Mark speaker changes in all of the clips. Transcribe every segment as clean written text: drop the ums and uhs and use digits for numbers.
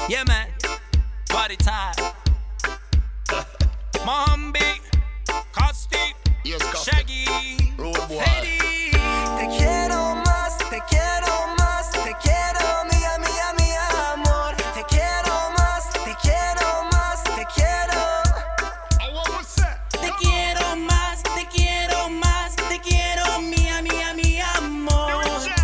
Speaker 1: Yeah, man. Party time. Mombi, Costi,
Speaker 2: Yes, Costi.
Speaker 1: Shaggy,
Speaker 2: Road boy.
Speaker 1: Freddy.
Speaker 3: Te quiero más, te quiero más, te quiero, mía, mía, mía, amor. Te quiero más, te quiero más, te quiero.
Speaker 2: I want to say.
Speaker 4: Te quiero más, te quiero más, te quiero, mía, mía, mi amor.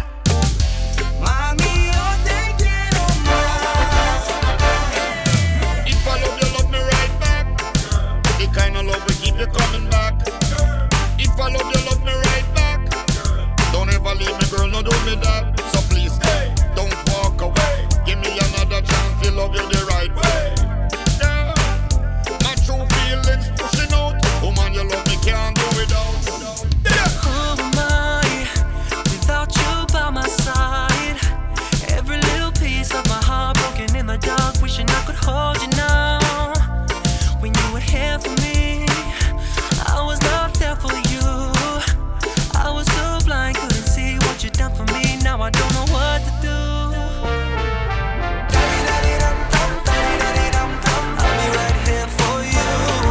Speaker 3: Mami, yo te quiero más.
Speaker 2: If I love you, love me right back. The kind of love we keep you coming back. If I love you, love me right back. Don't ever leave me, girl, no do me that. So please stay, don't walk away. Give me another chance to love you the right way. Yeah. My true feelings pushing out. Woman, you love me, can't do without. Yeah.
Speaker 3: Who am I without you by my side? Every little piece of my heart broken in the dark, wishing I could hold you now. When you were here for me, I was not there for you. I was so blind, couldn't see what you done for me. Now I don't know what to do. I'll be right here for you.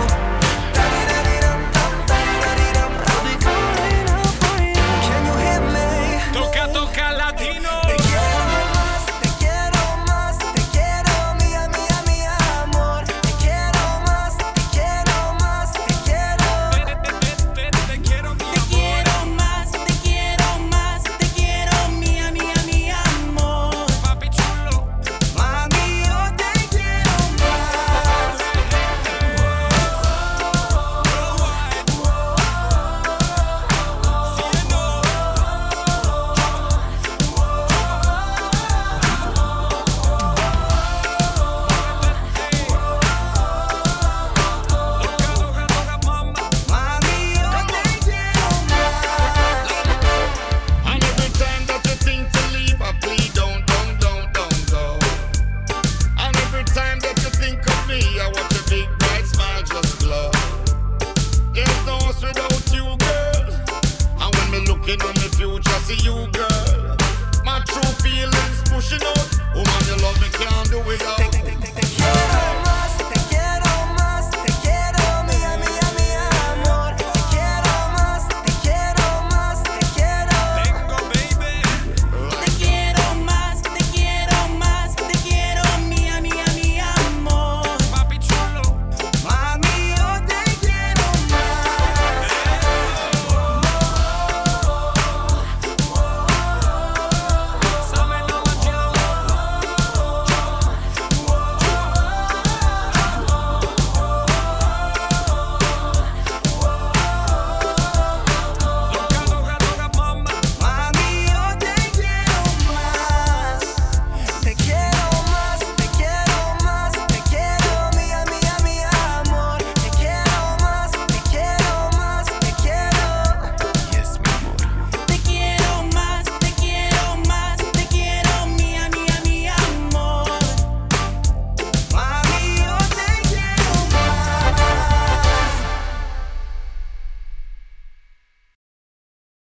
Speaker 3: I'll be calling out for you. Can you hear me?
Speaker 1: Toca, toca, latino.
Speaker 3: Te quiero más, mía, mía, mía, amor. Te quiero más, te quiero más, te quiero.
Speaker 1: Te quiero, mi
Speaker 4: Te quiero más, te quiero más, te quiero, mía, mía, mi amor.
Speaker 1: papi chulo.
Speaker 3: Mami, yo te quiero más. Mami, yo te quiero más.
Speaker 2: And every time that you think to leave, I plead, don't go. And every time that you think of me, I watch your big bright smile just glow. There's no us without you, girl. And when me looking on the future, see you, girl. My true feelings pushing out. Woman, you love me, can't do without.